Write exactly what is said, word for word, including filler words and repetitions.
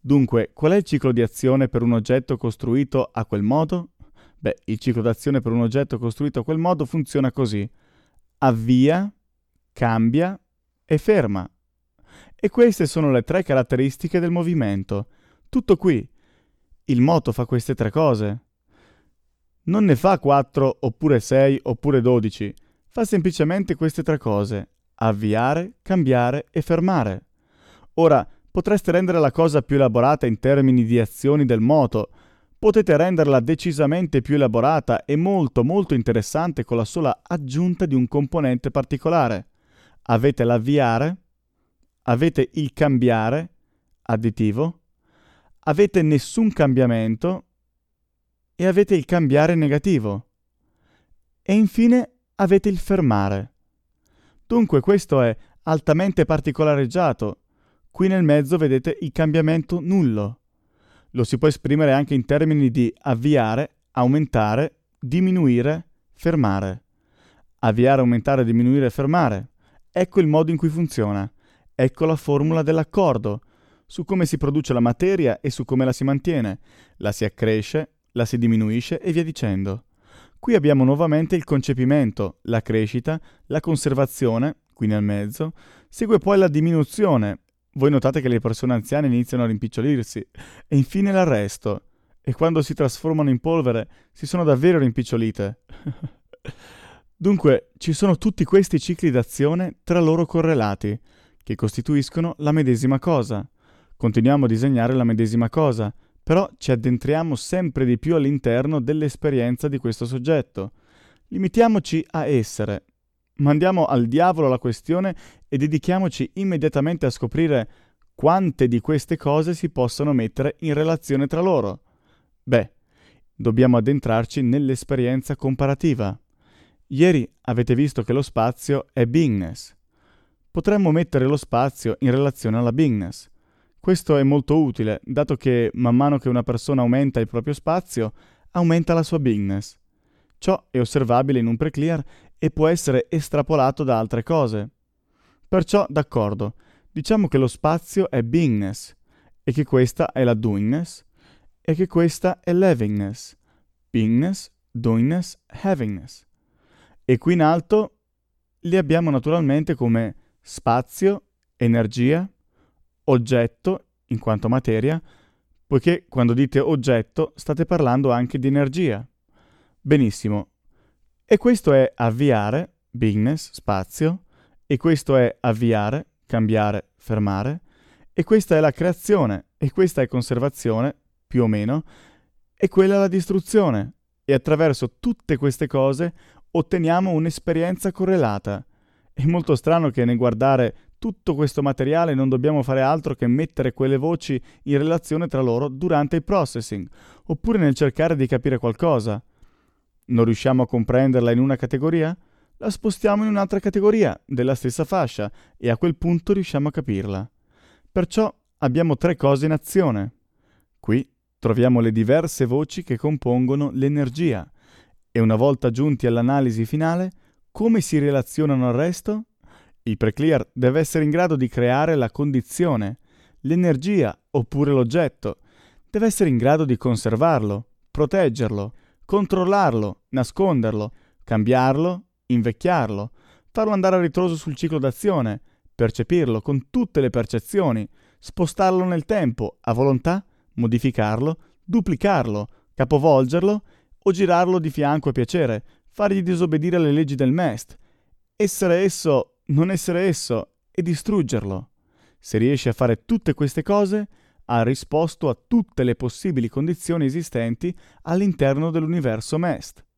Dunque, qual è il ciclo di azione per un oggetto costruito a quel modo? Beh, il ciclo d'azione per un oggetto costruito a quel modo funziona così: avvia, cambia e ferma. E queste sono le tre caratteristiche del movimento. Tutto qui. Il moto fa queste tre cose. Non ne fa quattro, oppure sei, oppure dodici. Fa semplicemente queste tre cose: avviare, cambiare e fermare. Ora, potreste rendere la cosa più elaborata in termini di azioni del moto. Potete renderla decisamente più elaborata e molto molto interessante con la sola aggiunta di un componente particolare. Avete l'avviare, avete il cambiare, additivo, avete nessun cambiamento e avete il cambiare negativo. E infine avete il fermare. Dunque questo è altamente particolareggiato. Qui nel mezzo vedete il cambiamento nullo. Lo si può esprimere anche in termini di avviare, aumentare, diminuire, fermare. Avviare, aumentare, diminuire, fermare. Ecco il modo in cui funziona. Ecco la formula dell'accordo, su come si produce la materia e su come la si mantiene. La si accresce, la si diminuisce e via dicendo. Qui abbiamo nuovamente il concepimento, la crescita, la conservazione, qui nel mezzo, segue poi la diminuzione. Voi notate che le persone anziane iniziano a rimpicciolirsi, e infine l'arresto. E quando si trasformano in polvere, si sono davvero rimpicciolite. Dunque, ci sono tutti questi cicli d'azione tra loro correlati, che costituiscono la medesima cosa. Continuiamo a disegnare la medesima cosa, però ci addentriamo sempre di più all'interno dell'esperienza di questo soggetto. Limitiamoci a essere. Mandiamo al diavolo la questione e dedichiamoci immediatamente a scoprire quante di queste cose si possono mettere in relazione tra loro. Beh, dobbiamo addentrarci nell'esperienza comparativa. Ieri avete visto che lo spazio è beingness. Potremmo mettere lo spazio in relazione alla beingness. Questo è molto utile, dato che man mano che una persona aumenta il proprio spazio, aumenta la sua beingness. Ciò è osservabile in un preclear e può essere estrapolato da altre cose. Perciò, d'accordo, diciamo che lo spazio è beingness, e che questa è la doingness, e che questa è l'havingness. Beingness, doingness, havingness. E qui in alto li abbiamo naturalmente come spazio, energia, oggetto, in quanto materia, poiché quando dite oggetto state parlando anche di energia. Benissimo. E questo è avviare, beingness, spazio, e questo è avviare, cambiare, fermare, e questa è la creazione, e questa è conservazione, più o meno, e quella è la distruzione. E attraverso tutte queste cose otteniamo un'esperienza correlata. È molto strano che nel guardare tutto questo materiale non dobbiamo fare altro che mettere quelle voci in relazione tra loro durante il processing, oppure nel cercare di capire qualcosa. Non riusciamo a comprenderla in una categoria? La spostiamo in un'altra categoria della stessa fascia e a quel punto riusciamo a capirla. Perciò abbiamo tre cose in azione. Qui troviamo le diverse voci che compongono l'energia e una volta giunti all'analisi finale, come si relazionano al resto? Il preclear deve essere in grado di creare la condizione, l'energia oppure l'oggetto. Deve essere in grado di conservarlo, proteggerlo, controllarlo, nasconderlo, cambiarlo, invecchiarlo, farlo andare a ritroso sul ciclo d'azione, percepirlo con tutte le percezioni, spostarlo nel tempo a volontà, modificarlo, duplicarlo, capovolgerlo o girarlo di fianco a piacere, fargli disobbedire alle leggi del Mest, essere esso, non essere esso e distruggerlo. Se riesci a fare tutte queste cose, ha risposto a tutte le possibili condizioni esistenti all'interno dell'universo Mest.